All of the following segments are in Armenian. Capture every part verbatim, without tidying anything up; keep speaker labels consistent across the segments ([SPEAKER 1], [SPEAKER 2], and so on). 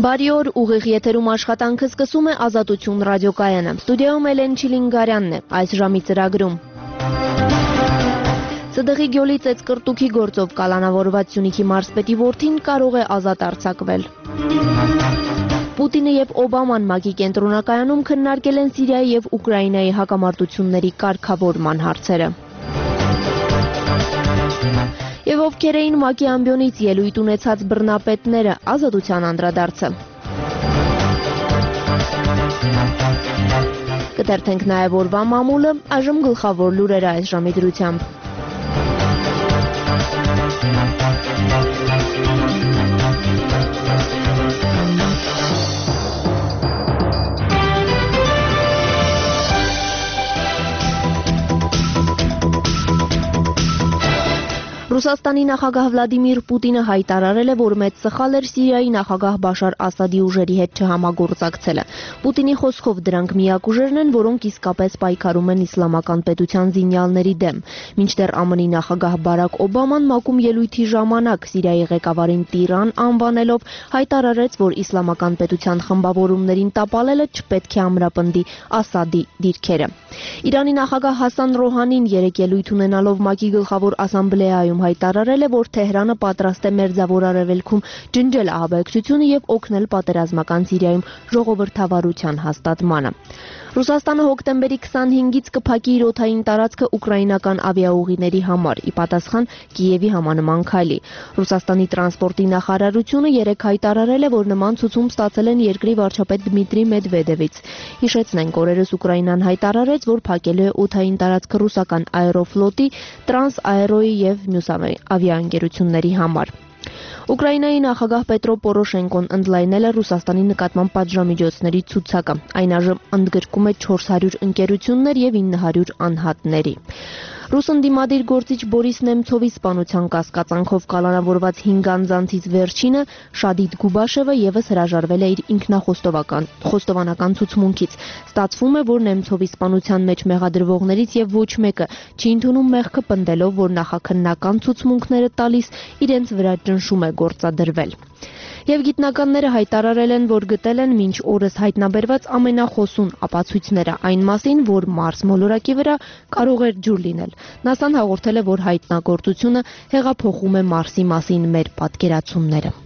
[SPEAKER 1] Բարի օր, ուղիղ եթերում աշխատանքը սկսում է Ազատություն ռադիոկայանը։ Ստուդիայում Էլեն Չիլինգարյանն է այս ժամի ծրագրում։ ՑԴՂ-ի Գյոլի ծեծկրտուքի գործով կալանավորված Սյունիքի մարզպետի որդին կարող է ազատ արձակվել։ Պուտինը եւ Օբաման ՄԱԿ-ի կենտրոնակայանում քննարկել են Սիրիայի եւ Ուկրաինայի հակամարտությունների կարգավորման հարցերը։ Եվ ովքեր էին ՄԱԿ-ի ամբիոնից ելույթ ունեցած բռնապետները, ազատության անդրադարձը։ Կթերթենք նաև օրվա մամուլը, այժմ գլխավոր լուրերը այս ժամի դրությամբ։ Ռուսաստանի նախագահ Վլադիմիր Պուտինը հայտարարել է, որ մեծ սխալ էր Սիրիայի նախագահ Բաշար Ասադի ուժերի հետ չհամագործակցելը։ Պուտինի խոսքով դրանք միակ ուժերն են, որոնք իսկապես պայքարում են իսլամական պետության զինյալների դեմ։ Մինչդեռ ԱՄՆ-ի նախագահ Բարակ Օբաման ՄԱԿ-ում ելույթի ժամանակ Սիրիայի ղեկավարին տիրան անվանելով հայտարարեց, որ իսլամական պետության խմբավորումներին տապալելը չպետք է ամրապնդի Ասադի դիրքերը։ Իրանի նախագահ Հասան Ռոհանին երեկ ելույթ ունենալով ՄԱԿ-ի գլխավոր ասամբլեայում հայտարարել է, որ Թեհրանը պատրաստ է Մերձավոր Արևելքում ջնջել ահաբեկչությունը եւ օգնել պատերազմական Սիրիայում ժողովրդավարության հաստատմանը։ Ռուսաստանը հոկտեմբերի քսանհինգից կփակի իր օդային տարածքը ուկրաինական ավիաուղիների համար՝ ի պատասխան Կիևի համանման քայլի։ Ռուսաստանի տրանսպորտի նախարարությունը երեկ հայտարարել է, որ նման ցուցում ստացել են երկրի վարչապետ Դմիտրի Մեդվեդևից։ Հիշեցնենք, օրերս Ուկրաինան հայտարարեց, որ փակելու է օդային տարածքը ռուսական Աերոֆլոտի, Տրանսաերոյի եւ մյուս ավիաընկերությունների համար։ Ուկրաինայի նախագահ Պետրո Պորոշենկոն ընդլայնել է Ռուսաստանի նկատմամբ պատժամիջոցների ցուցակը։ Այն այժմ ընդգրկում է չորս հարյուր ընկերություններ եւ ինը հարյուր անհատների։ Ռուս ընդդիմադիր գործիչ Բորիս Նեմցովի սպանության կասկածանքով կալանավորված հինգ անձանցից վերջինը Շադիդ Գուբաշևը եւս հրաժարվել է իր ինքնախոստովական խոստովանական ցուցմունքից։ Ստացվում է, որ Նեմցովի սպանության մեջ մեղադրվողներից եւ ոչ մեկը չի ընդունում մեղքը, պնդելով, որ նախաքննական ցուցմունքները տալիս իրենց վրա ճնշում է գործադրվել։ Եվ գիտնականները հայտարարել են, որ գտել են մինչ օրս հայտնաբերված ամենախոսուն ապացույցները այն մասին, որ Մարս մոլորակի վրա կարող էր ջուր լինել։ ՆԱՍԱ-ն հաղորդել է, որ հայտնագործությունը հեղափոխում է Մարսի մասին մեր պատկերացումները։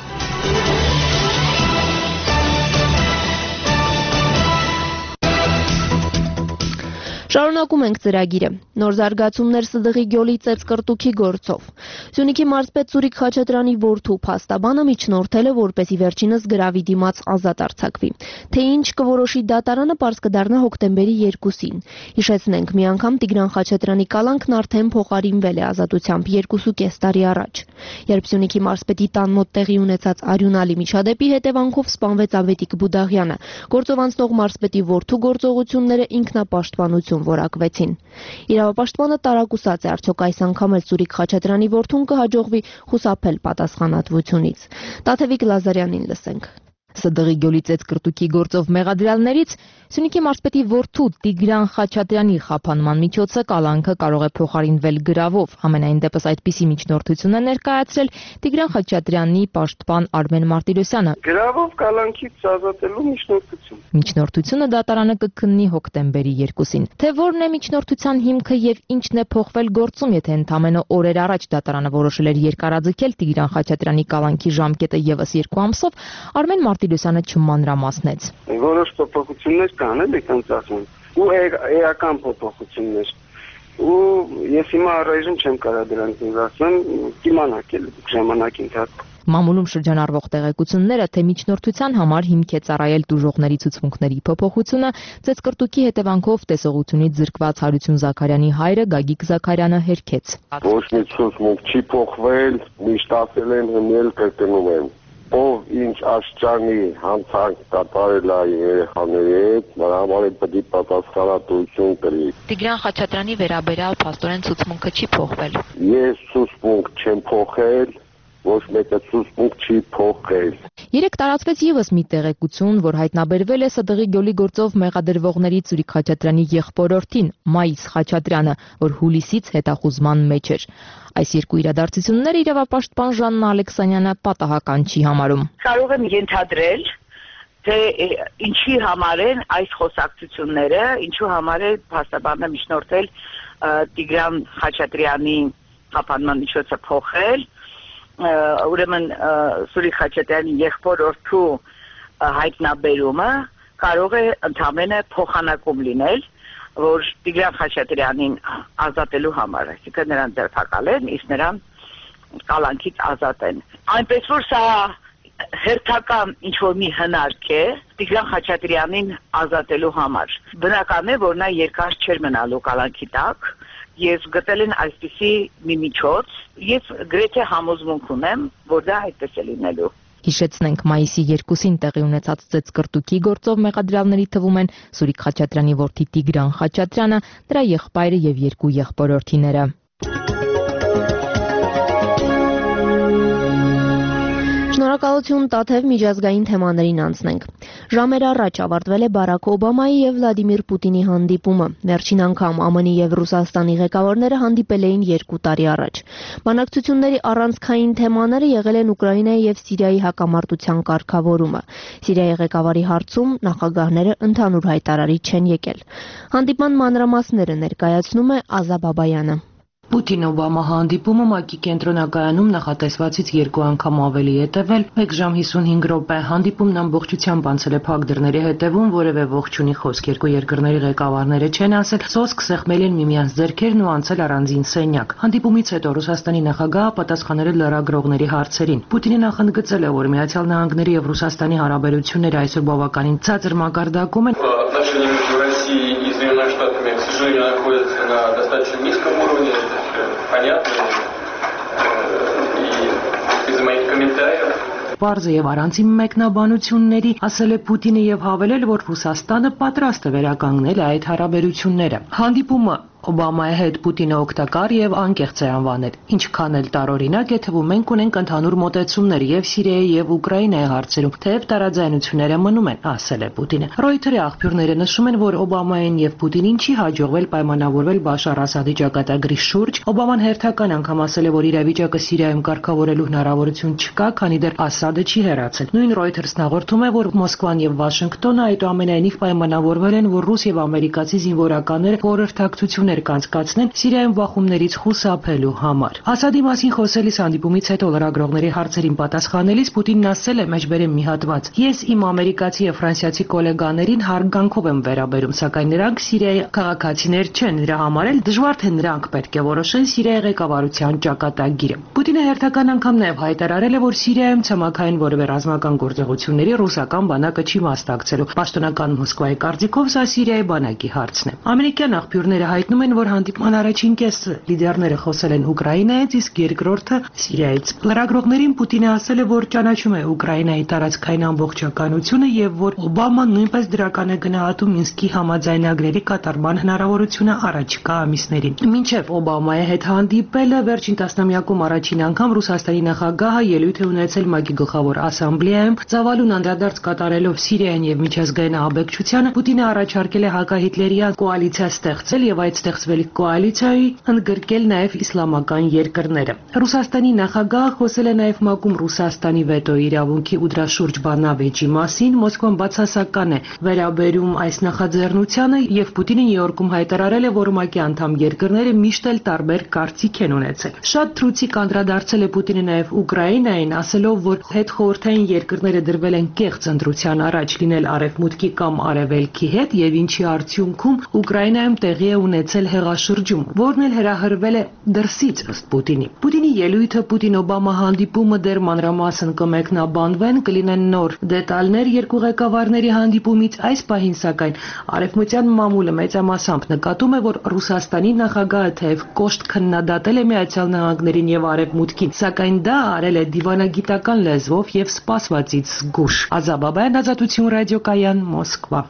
[SPEAKER 1] Շարունակում ենք ծրագիրը։ Նոր զարգացումներ ՍԴՂ-ի Գյոլի ծեծկրտուքի գործով։ Սյունիքի մարզպետ Սուրիկ Խաչատրյանի որդու փաստաբանը միջնորդել է, որպեսզի վերջինս գրավի դիմաց ազատ արձակվի։ Թե ինչ կորոշի դատարանը, պարզ կդառնա հոկտեմբերի երկուսին։ Հիշեցնենք, մի անգամ Տիգրան Խաչատրյանի կալանքն արդեն փոխարինվել է ազատությամբ երկուսուկես տարի առաջ։ Երբ Սյունիքի մարզպետի տան մոտ տեղի ունեցած արյունալի միջադեպի հետևանքով սպանվեց Ավետիք Բուդաղյանը, գործով անցնող մարզպետի որդու գործողությունները ինքնապաշտպանություն որակվեցին։ Իրավապաշտպանը տարակուսած է, արդյոք այս անգամ էլ Սուրիկ Խաչատրյանի որդուն կհաջողվի խուսափել պատասխանատվությունից։ Տաթևիկ Լազարյանին լսենք։ ՍԴՂ-ի Գյոլի ծեծկրտուքի գործով մեղադրյալներից Սյունիքի մարզպետի որդու Տիգրան Խաչատրյանի խափանման միջոցը կալանքը կարող է փոխարինվել գրավով։ Համենայն դեպս այդպիսի միջնորդություն է ներկայացրել Տիգրան Խաչատրյանի պաշտպան Արմեն Մարտիրոսյանը։
[SPEAKER 2] Գրավով կալանքից ազատելու միջնորդություն։
[SPEAKER 1] Միջնորդությունը դատարանը կքննի հոկտեմբերի երկուսին։ Թե որն է միջնորդության հիմքը եւ ինչն է փոխվել գործում, եթե ընդամենը օրեր առաջ դատարանը որոշել էր երկարաձգել Տիգրան Խաչատրյանի կալանքի ժամկետը եւս երկու ամսով, Արմեն Մարտիրոսյանը չմանրամասնեց։
[SPEAKER 2] Որոշ փոփոխություններ կան, էլի կանց ասում, ու էական փոփոխություններ։ Ու ես հիմա առայժմ չեմ կարող դրանք ասեմ, կիմանաք էլ ժամանակի ընթացքում։
[SPEAKER 1] Մամուլում շրջանառվող տեղեկությունները, թե միջնորդության համար հիմք է ծառայել տուժողների ցուցմունքների փոփոխությունը, ծեծկրտուքի հետևանքով տեսողությունից զրկված Հարություն Զաքարյանի հայրը Գագիկ Զաքարյանը հերքեց։
[SPEAKER 3] Ոչ մի ցուցմունք չի փոխվել, միշտ ասել են հնել կրկնում եմ։ Ով ինչ աշճանի հանցանք կատարել է երեխաների հետ, նրա համար պետք է պատասխանատվություն կրի։
[SPEAKER 1] Տիգրան Խաչատրյանի վերաբերյալ փաստորեն ցուցմունքը չի փոխվել։
[SPEAKER 3] Ես ցուցմունք չեմ փոխել, ոչ մեկը ցուցմունք չի փոխել։
[SPEAKER 4] Երեք տարածվեց ևս մի տեղեկություն, որ հայտնաբերվել է Սդղի գյուղի գործով մեղադրվողների Սուրիկ Խաչատրյանի եղբորորդին Մայիս Խաչատրյանը, որ հուլիսից հետախուզման մեջ էր։ Այս երկու իրադարձությունները իրավապաշտպան Ժաննա Ալեքսանյանը պատահական չի համարում։
[SPEAKER 5] Կարող եմ ենթադրել, թե ինչի համար են այս խոսակցությունները, ինչու համար է փաստաբանը միջնորդել Տիգրան Խաչատրյանի խափանման միջոցը փոխել, ուրեմն Սուրիկ Խաչատրյանի եղբորորդու հայտնաբերումը կարող է ընդամենը փոխանակում լինել, որ Տիգրան Խաչատրյանին ազատելու համար, այսինքն նրան ձերբակալեն, իսկ նրան կալանքից ազատեն։ Այնպես որ սա հերթական ինչ-որ մի հնարք է Տիգրան Խաչատրյանին ազատելու համար։ Բնական է, որ նա երկար չէր մնալու կալանքի տակ, եւ գտել են այսպիսի մի միջոց, ես գրեթե համոզմունք ունեմ, որ դա այդպես է լինելու։
[SPEAKER 4] Հիշեցնենք, մայիսի երկուսին տեղի ունեցած ծեծկռտուքի գործով մեղադրյալների թվում են Սուրիկ Խաչատրյանի որդի Տիգրան Խաչատրյանը, նրա եղբայրը եւ երկու եղբորորդիները։
[SPEAKER 1] Շնորհակալություն, Տաթև, միջազգային թեմաներին անցնենք։ Ժամեր առաջ ավարտվել է Բարաք Օբամայի եւ Վլադիմիր Պուտինի հանդիպումը։ Վերջին անգամ ԱՄՆ -ի եւ Ռուսաստանի ղեկավարները հանդիպել էին երկու տարի առաջ։ Բանակցությունների առանցքային թեմաները եղել են Ուկրաինայի եւ Սիրիայի հակամարտության կարգավորումը։ Սիրիայի ղեկավարի հարցում նախագահները ընդհանուր հայտարարի չեն եկել։ Հանդիպման մանրամասները ներկայացնում է Ազա Բաբայանը։
[SPEAKER 6] Պուտին-Օբամա հանդիպումը ՄԱԿ-ի կենտրոնակայանում նախատեսվածից երկու անգամ ավելի է տևել, մեկ ժամ հիսունհինգ րոպե։ Հանդիպումն ամբողջությամբ անցել է փակ դռների հետևում, որևէ ողջունի խոսք երկու երկրների ղեկավարները չեն ասել, սոսկ սեղմել են միմյանց ձեռքերն ու անցել առանձին սենյակ։ Հանդիպումից հետո Ռուսաստանի նախագահը պատասխանել է լրագրողների հարցերին։ Պուտինը նախընդգծել է, որ Միացյալ Նահանգների եւ Ռուսաստանի հարաբերությունները այսօր բավականին ցածր մակարդակում են։
[SPEAKER 7] Понятно. И из моих комментариев.
[SPEAKER 6] Պարզը եւ առանց իմ մեկնաբանությունների, ասել է Պուտինը եւ հավելել, որ Ռուսաստանը պատրաստ է վերականգնել այդ հարաբերությունները։ Հանդիպումը Օբամայի հետ Պուտինը օգտակար եւ անկեղծ է անվանել։ Ինչքան էլ տարօրինակ է թվում, մենք ունենք ընդհանուր մոտեցումներ եւ Սիրիայի եւ Ուկրաինայի հարցերում, թեև տարաձայնությունները մնում են, ասել է Պուտինը։ Ռոյթերի աղբյուրները նշում են, որ Օբամային եւ Պուտինին չի հաջողվել պայմանավորվել Բաշար Ասադի ճակատագրի շուրջ։ Օբաման հերթական անգամ ասել է, որ իրավիճակը Սիրիայում կարգավորելու հնարավորություն չկա, քանի դեռ Ասադը չի հեռացել։ Նույն Reuters-ն հաղորդում է, որ Մոսկվան եւ Վաշինգտոնը այդուամենայնիվ պայմանավորվել են, որ ռուս եւ ամերիկացի զինվորականները խորհրդակցություն կանցկացնեն Սիրիայում բախումներից խուսափելու համար։ Ասադի մասին խոսելիս հանդիպումից հետո լրագրողների հարցերին պատասխանելիս Պուտինն ասել է մեջբերեմ մի հատված. Ես իմ ամերիկացի եւ ֆրանսիացի գոլեգաներին հարգանքով եմ վերաբերում, սակայն նրանք Սիրիայի քաղաքացիներ չեն, դրա համար էլ դժվար թե նրանք պետք է որոշեն Սիրիայի ղեկավարության ճակատագիրը։ Պուտինը հերթական անգամ նաեւ հայտարարել է, որ Սիրիայում ցամաքային որևէ ռազմական գործողությունների ռուսական բանակը չի մասնակցելու։ Պաշտոնական Մոսկվայի կարծիքով սա Սիրիայի բանակի հարցն է։ Ամերիկյան աղբյուրները հայտնում են, որ հանդիպման առաջին կեսը լիդերները խոսել են Ուկրաինայից, իսկ երկրորդը Սիրիայից։ Լրագրողներին Պուտինը ասել է, որ ճանաչում է Ուկրաինայի տարածքային ամբողջականությունը եւ որ Օբաման նույնպես դրական է գնահատում Մինսկի համաձայնագրերի կատարման հնարավորությունը առաջիկա ամիսներին։ Մինչև Օբամայի հետ հանդիպելը վերջին տասնամյակում առաջին անգամ Ռուսաստանի նախագահը ելույթ է ունեցել ՄԱԿ-ի գլխավոր ասամբլեայում, ծավալուն անդրադարձ կատարելով Սիրիային եւ միջազգային ահաբեկչությանը։ Պուտինը առաջարկել է հակահիտլերյան կոալիցիա ստեղծել եւ այդ ստեղծվելիք կոալիցիայի ընդգրկել նաև իսլամական երկրները։ Ռուսաստանի նախագահը խոսել է նաև ՄԱԿ-ում Ռուսաստանի վետոյի իրավունքի ու դրա շուրջ բանավեճի մասին։ Մոսկվան բացասական է վերաբերում այս նախաձեռնությանը եւ Պուտինը Նյու Յորքում հայտարարել է, որ ՄԱԿ-ի անդամ երկրները միշտ էլ տարբեր կարծիք են ունեցել։ Շատ թրուցիկ անդրադարձել է Պուտինը նաև Ուկրաինային, ասելով, որ հետխորհրդային երկրները դրվել են կեղծ ընտրության առաջ լինել արևմուտքի կամ արևելքի հետ եւ ինչի արդյունքում Ուկրաինայում տեղի է ունեցել հեղաշրջում, որն էլ հրահրվել է դրսից ըստ Պուտինի։ Պուտինի ելույթը Պուտին-Օբամա հանդիպումը դեռ մանրամասն կմեկնաբանվեն, կլինեն նոր դետալներ երկու ղեկավարների հանդիպումից։ Այս պահին սակայն արևմտյան մամուլը մեծամասամբ նկատում է, որ Ռուսաստանի նախագահը թեև կոշտ քննադատել է Միացյալ Նահանգներին եւ Արևմուտքին, սակայն դա արել է դիվանագիտական լեզվով եւ սպասվածից զգուշ։ Ազա Բաբայան, Ազատություն ռադիոկայան, Մոսկվա։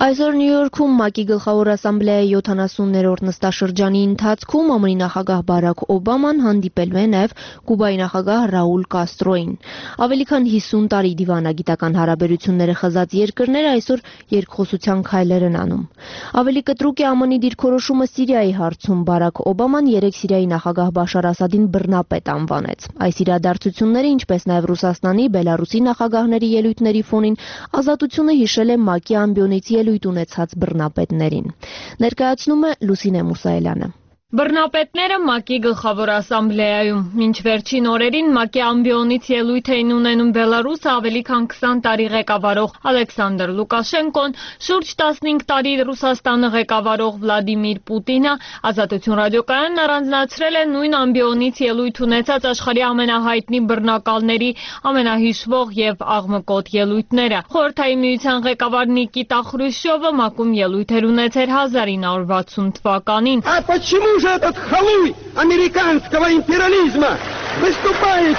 [SPEAKER 1] Այսօր Նյու Յորքում ՄԱԿ-ի գլխավոր ասամբլեայի յոթանասուններորդ նստաշրջանի ընթացքում ԱՄՆ-ի նախագահ Բարաք Օբաման հանդիպելու է նաև Կուբայի նախագահ Ռաուլ Կաստրոին։ Ավելի քան հիսուն տարի դիվանագիտական հարաբերությունները խզած երկրները այսօր երկխոսության քայլեր են անում։ Ավելի կտրուկ է ԱՄՆ-ի դիրքորոշումը Սիրիայի հարցում։ Բարաք Օբաման երեկ Սիրիայի նախագահ Բաշար Ասադին բռնապետ անվանեց։ Այս իրադարձությունները, ինչպես նաև Ռուսաստանի, Բելարուսի նախագահների ելույթների ֆոնին Ազատությունը հիշել է ՄԱԿ-ի ամբիոնից ելույթ ունեցած բռնապետներին։ Ներկայացնում է Լուսինե Մուսայելյանը։
[SPEAKER 8] Բռնապետները ՄԱԿ-ի գլխավոր ասամբլեայում։ Մինչ վերջին օրերին ՄԱԿ-ի ամբիոնից ելույթ էին ունենում Բելարուսը ավելի քան քսան տարի ղեկավարող Ալեքսանդր Լուկաշենկոն, շուրջ տասնհինգ տարի Ռուսաստանը ղեկավարող Վլադիմիր Պուտինը, Ազատություն ռադիոկայանն առանձնացրել է նույն ամբիոնից ելույթ ունեցած աշխարհի ամենահայտնի բռնակալների ամենահիշվող եւ աղմկոտ ելույթները։ Խորհրդային միության ղեկավար Նիկիտա Խրուշչովը ՄԱԿ-ում ելույթ էր ունեցել հազար իննսուն վաթսուն թվականին։
[SPEAKER 9] Почему же этот халуй американского империализма выступает?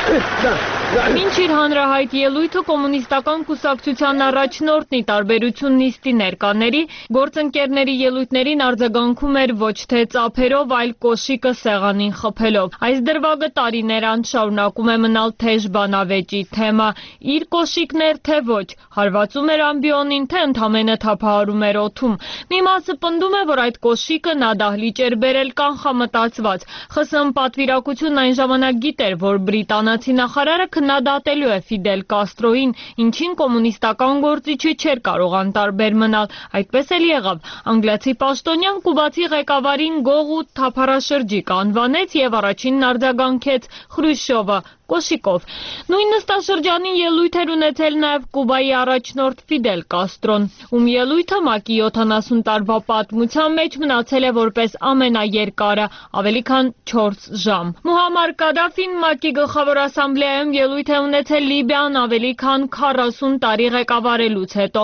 [SPEAKER 8] Մինչ իր հանրահայտ ելույթը կոմունիստական կուսակցության առաջնորդն ի տարբերություն նիստի ներկաների, գործընկերների ելույթներին արձագանքում էր ոչ թե ծափերով, այլ կոշիկը սեղանին խփելով։ Այս դրվագը տարիներ անց շարունակում է մնալ թեժ բանավեճի թեմա։ Իր կոշիկներ թե ոչ, հարվածում էր ամբիոնին, թե ընդամենը թափահարում էր օդում։ Մի մասը պնդում է, որ այդ կոշիկը նա դահլիճ էր բերել կանխամտածված։ ԽՍՀՄ պատվիրակությունն այն ժամանակ գիտեր, որ բրիտանացի նախարարը քննադատելու է Ֆիդել Կաստրոին, ինչին կոմունիստական գործիչը չէր կարող անտարբեր մնալ։ Այդպես էլ եղավ։ Անգլիացի պաշտոնյան կուբացի ղեկավարին գող ու թափառաշրջիկ անվանեց եւ առաջինն արձագանքեց Խրուշչովը կոշիկով։ Նույն նստաշրջանին ելույթ էր ունեցել նաև Կուբայի առաջնորդ Ֆիդել Կաստրոն, ում ելույթը ՄԱԿ-ի յոթանասուն տարվա պատմության մեջ մնացել է որպես ամենաերկարը, ավելի քան չորս ժամ։ Մուհամմար Կադաֆին ՄԱԿ-ի գլխավոր ասամբլեայում ելույթ է ունեցել Լիբիան ավելի քան քառասուն տարի ղեկավարելուց հետո։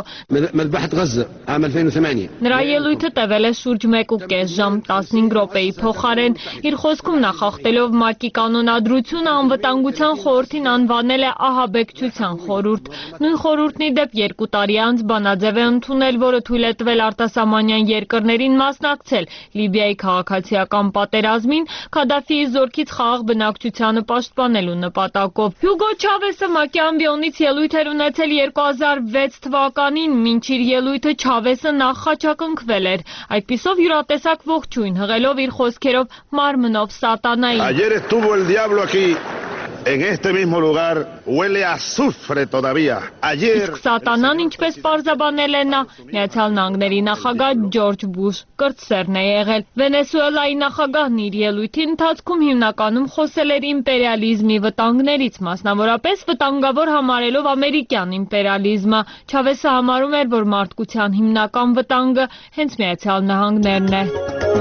[SPEAKER 8] Նրա ելույթը տևել է շուրջ մեկ ու կես ժամ, տասնհինգ րոպեի փոխարեն։ Իր խոսքում նախախտելով ՄԱԿ-ի կանոնադրությունը անվտանգության խորհրդին անվանել է ահաբեկչության խորհուրդ։ Նույն խորհուրդն ի դեպ երկու տարի անց բանաձև է ընդունել, որը թույլ է տվել արտասահմանյան երկրներին մասնակցել Լիբիայի քաղաքացիական պատերազմին, Քադաֆիի զորքից խաղաղ բնակչությանը պաշտպանելու նպատակով։ Հյուգո Չավեսը ՄԱԿ-ի ամբիոնից ելույթ էր ունեցել երկու հազար վեց թվականին, մինչ իր ելույթը Չավեսը նախ խաչակնքվել էր, այդպիսով յուրատեսակ ողջույն հղելով իր խոսքերով մարմնով սատանային։
[SPEAKER 10] En este mismo lugar huele a azufre todavía. Ayer
[SPEAKER 8] Իսկ սատանան, ինչպես պարզաբանել է նա, Միացյալ Նահանգների նախագահ Ջորջ Բուշ կրտսերն է եղել։ Վենեսուելայի նախագահն իր ելույթի ընթացքում հիմնականում խոսել էր իմպերիալիզմի վտանգներից, մասնավորապես վտանգավոր համարելով ամերիկյան իմպերիալիզմը։ Չավեսը համարում էր, որ մարդկության հիմնական վտանգը հենց Միացյալ Նահանգներն է։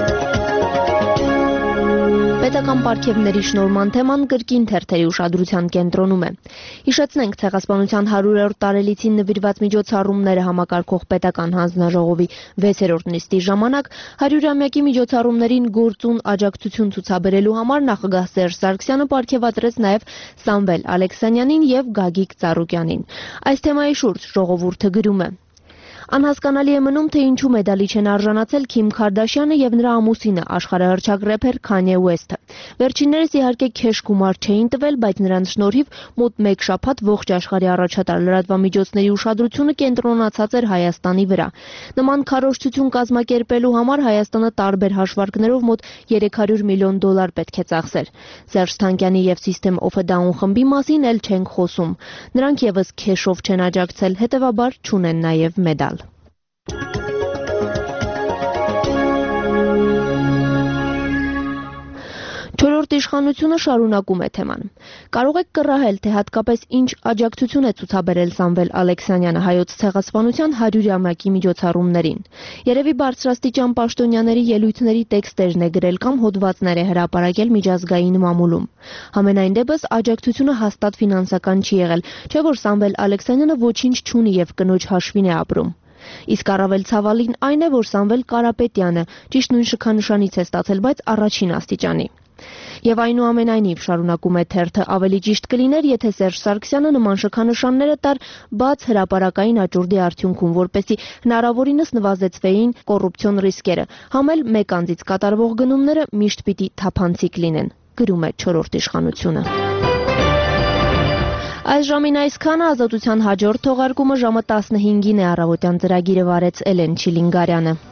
[SPEAKER 1] Պետական պարգևների շնորհման թեման կրկին թերթերի ուշադրության կենտրոնում է։ Հիշեցնենք, Ցեղասպանության հարյուրերորդ տարելիցին նվիրված միջոցառումները համակարգող պետական հանձնաժողովի վեցերորդ նիստի ժամանակ հարյուրամյակի միջոցառումներին գործուն աջակցություն ցուցաբերելու համար նախագահ Սերժ Սարգսյանը պարգևատրեց նաև Սամվել Ալեքսանյանին եւ Գագիկ Ծառուկյանին։ Այս թեմայի շուրջ ժողովուրդը գրում է. Անհասկանալի է մնում, թե ինչու մեդալի չեն արժանացել Քիմ Քարդաշյանը եւ նրա ամուսինը, աշխարհահռչակ рэփեր Քանյե Ուեսթը։ Վերջիններս իհարկե քեշ գումար չէին տվել, բայց նրանց շնորհիվ մոտ մեկ շաբաթ ողջ աշխարհի առաջատար լրատվամիջոցների ուշադրությունը կենտրոնացած էր Հայաստանի վրա։ Նման քարոզչություն կազմակերպելու համար Հայաստանը տարբեր հաշվարկներով մոտ երեք հարյուր միլիոն դոլար պետք է ծախսեր։ Սերժ Թանկյանի եւ System of a Down խմբի մասին էլ չենք խոսում։ Նրանք եւս քեշով չեն աջակցել, հետեւաբար չունեն նաեւ մեդալ։ Չորրորդ իշխանությունը շարունակում է թեման։ Կարող եք կռահել, թե հատկապես ինչ աջակցություն է ցուցաբերել Սամվել Ալեքսանյանը հայոց ցեղասպանության հարյուրամյակի միջոցառումներին։ Երևի բարձրաստիճան պաշտոնյաների ելույթների տեքստերն է գրել կամ հոդվածներ է հրապարակել միջազգային մամուլում։ Համենայն դեպս աջակցությունը հաստատ ֆինանսական չի եղել, չէ՞ որ Սամվել Ալեքսանյանը ոչինչ չունի եւ կնոջ հաշվին է ապրում։ Իսկ առավել ցավալին այն է, որ Սամվել Կարապետյանը ճիշտ նույն շքանշանից է ստացել, բայց առաջին աստիճանի։ Եվ այնուամենայնիվ, շարունակում է թերթը, ավելի ճիշտ կլիներ, եթե Սերժ Սարգսյանը նման շքանշանները տար բաց հրապարակային աճուրդի արդյունքում, որպեսզի հնարավորինս նվազեցվեին կոռուպցիոն ռիսկերը, համ էլ մեկ անձից կատարվող գնումները միշտ պիտի թափանցիկ լինեն, գրում է չորրորդ իշխանությունը։ Այս ժամին այսքանը, Ազատության հաջորդ թողարկումը ժամը տասնհինգին է, առավոտյան ծրագիրը վարեց Էլեն Չիլինգարյանը։